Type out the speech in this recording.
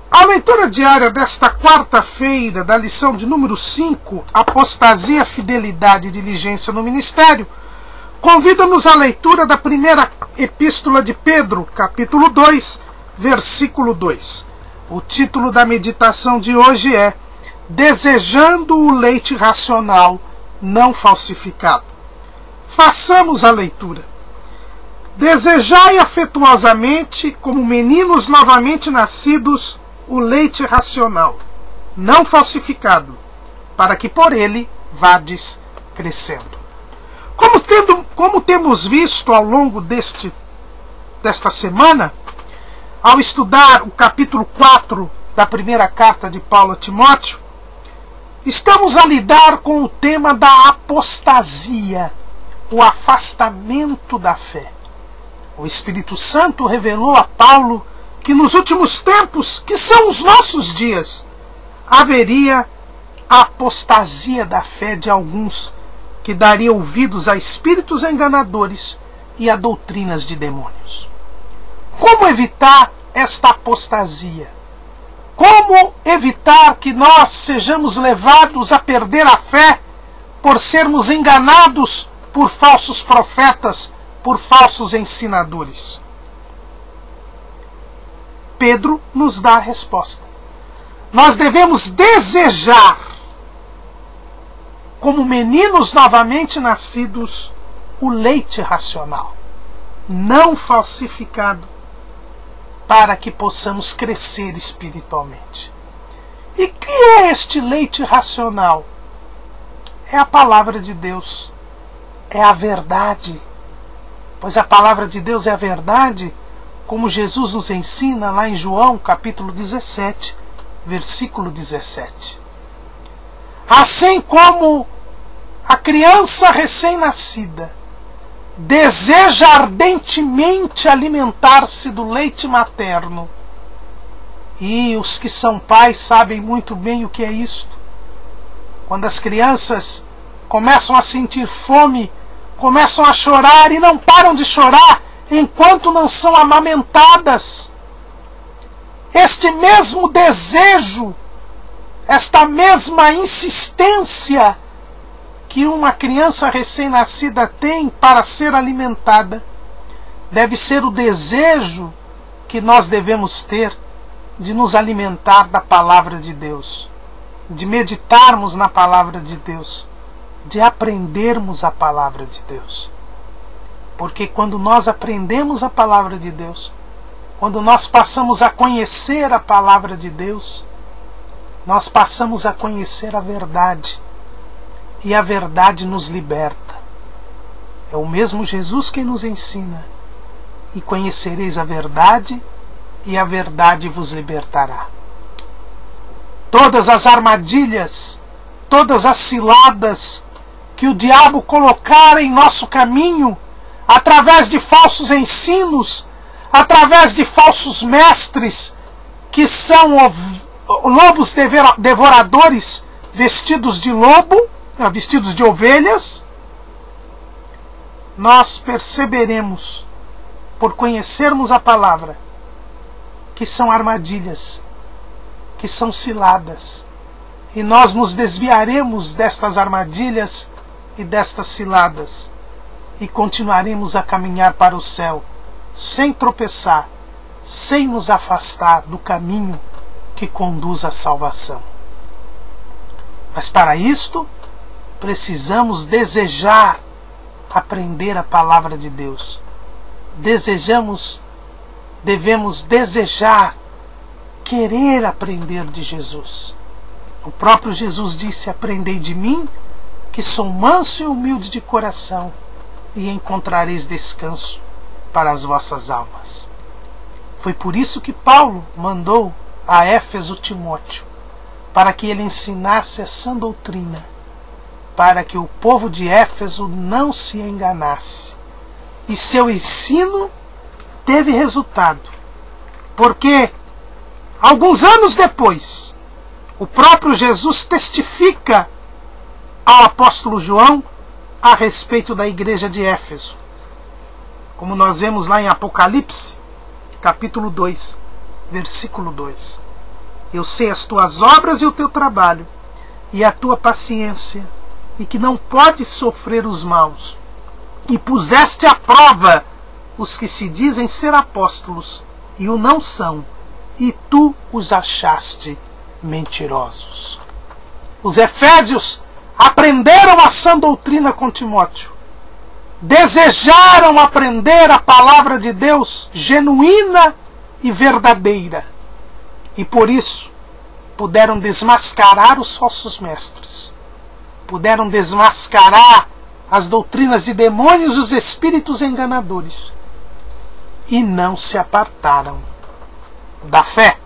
A leitura diária desta quarta-feira, da lição de número 5, Apostasia, Fidelidade e Diligência no Ministério, convida-nos à leitura da primeira epístola de Pedro, capítulo 2, versículo 2. O título da meditação de hoje é Desejando o leite racional, não falsificado. Façamos a leitura. Desejai afetuosamente, como meninos novamente nascidos, o leite racional, não falsificado, para que por ele vades crescendo. Como temos visto ao longo desta semana, ao estudar o capítulo 4 da primeira carta de Paulo a Timóteo, estamos a lidar com o tema da apostasia, o afastamento da fé. O Espírito Santo revelou a Paulo que nos últimos tempos, que são os nossos dias, haveria a apostasia da fé de alguns que dariam ouvidos a espíritos enganadores e a doutrinas de demônios. Como evitar esta apostasia? Como evitar que nós sejamos levados a perder a fé por sermos enganados por falsos profetas, por falsos ensinadores? Pedro nos dá a resposta. Nós devemos desejar, como meninos novamente nascidos, o leite racional, não falsificado, para que possamos crescer espiritualmente. E que é este leite racional? É a palavra de Deus, é a verdade. Pois a palavra de Deus é a verdade, como Jesus nos ensina lá em João, capítulo 17, versículo 17. Assim como a criança recém-nascida deseja ardentemente alimentar-se do leite materno, e os que são pais sabem muito bem o que é isto. Quando as crianças começam a sentir fome, começam a chorar e não param de chorar enquanto não são amamentadas. Este mesmo desejo, esta mesma insistência que uma criança recém-nascida tem para ser alimentada, deve ser o desejo que nós devemos ter de nos alimentar da palavra de Deus, de meditarmos na palavra de Deus, de aprendermos a palavra de Deus. Porque quando nós aprendemos a palavra de Deus, quando nós passamos a conhecer a palavra de Deus, nós passamos a conhecer a verdade. E a verdade nos liberta. É o mesmo Jesus quem nos ensina. E conhecereis a verdade, e a verdade vos libertará. Todas as armadilhas, todas as ciladas que o diabo colocar em nosso caminho, através de falsos ensinos, através de falsos mestres, que são lobos devoradores vestidos de lobo, vestidos de ovelhas, nós perceberemos, por conhecermos a palavra, que são armadilhas, que são ciladas, e nós nos desviaremos destas armadilhas e destas ciladas, e continuaremos a caminhar para o céu, sem tropeçar, sem nos afastar do caminho que conduz à salvação. Mas para isto, precisamos desejar aprender a palavra de Deus. Devemos desejar, querer aprender de Jesus. O próprio Jesus disse: aprendei de mim, que sou manso e humilde de coração, e encontrareis descanso para as vossas almas. Foi por isso que Paulo mandou a Éfeso Timóteo, para que ele ensinasse a sã doutrina, para que o povo de Éfeso não se enganasse. E seu ensino teve resultado, porque alguns anos depois, o próprio Jesus testifica ao apóstolo João a respeito da igreja de Éfeso. Como nós vemos lá em Apocalipse, capítulo 2, versículo 2. Eu sei as tuas obras e o teu trabalho, e a tua paciência, e que não podes sofrer os maus. E puseste à prova os que se dizem ser apóstolos, e o não são, e tu os achaste mentirosos. Os efésios aprenderam a sã doutrina com Timóteo. Desejaram aprender a palavra de Deus genuína e verdadeira. E por isso puderam desmascarar os falsos mestres. Puderam desmascarar as doutrinas de demônios e os espíritos enganadores. E não se apartaram da fé.